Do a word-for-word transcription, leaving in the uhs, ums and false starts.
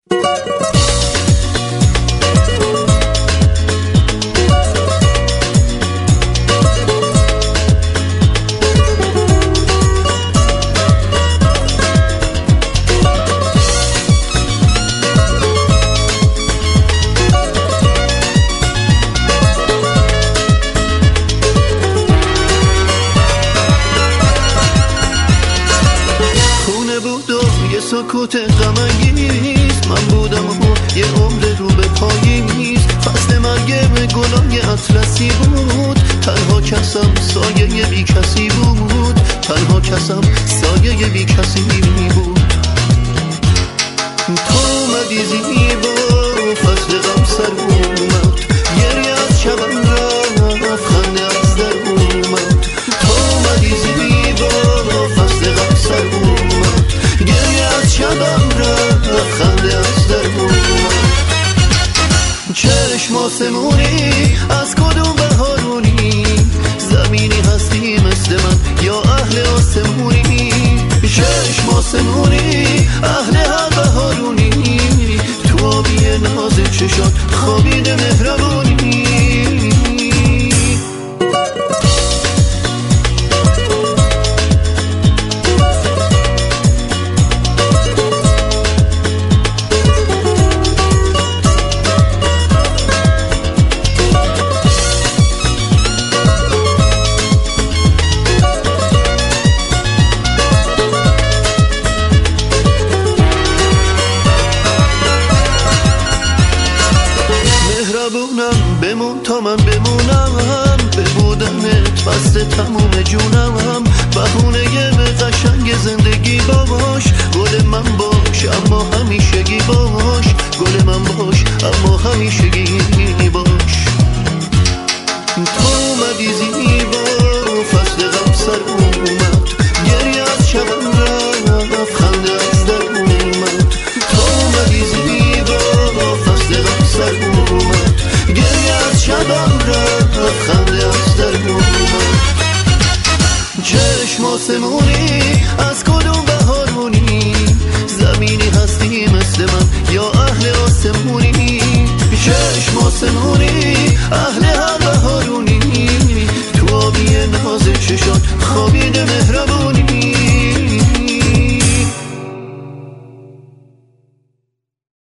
سکوت غم‌انگیز من بودم و یه عمر رو به پاییز، فصل مرگ گلای اطلسی بود، تنها کسم سایه بی کسی بود، تنها کسم سایه بی کسی بود. تو اومدی زیبا فصل غم سر اومد، گریه از شبم رفت خنده از در اومد. تو اومدی زیبا فصل غم سر اومد، گریه از شبم رفت خنده از در اومد. چشم آسمونی از کدوم بهارونی، زمینی هستی مثل من یا اهل آسمونی؟ چشم آسمونی اهل هر بهارونی، تو آبی ناز چشات خوابیده مهربونی. بمون تا من بمونم، به بودنت بسته تموم جونم. بهونه به قشنگ زندگی باش، گل من باش اما همیشگی باش، گل من باش اما همیشگی باش. تو اومدی زیبا فصل غم سر اومد، گریه از شبم رفت خنده از در اومد. تو اومدی زیبا فصل غم سر اومد، گریه از شبم رفت خنده از در اومد. چشم آسمونی از کدوم بهارونی، زمینی هستی مثل من یا اهل آسمونی؟ چشم آسمونی اهل هر بهارونی، تو آبی ناز چشات خوابیده مهربونی.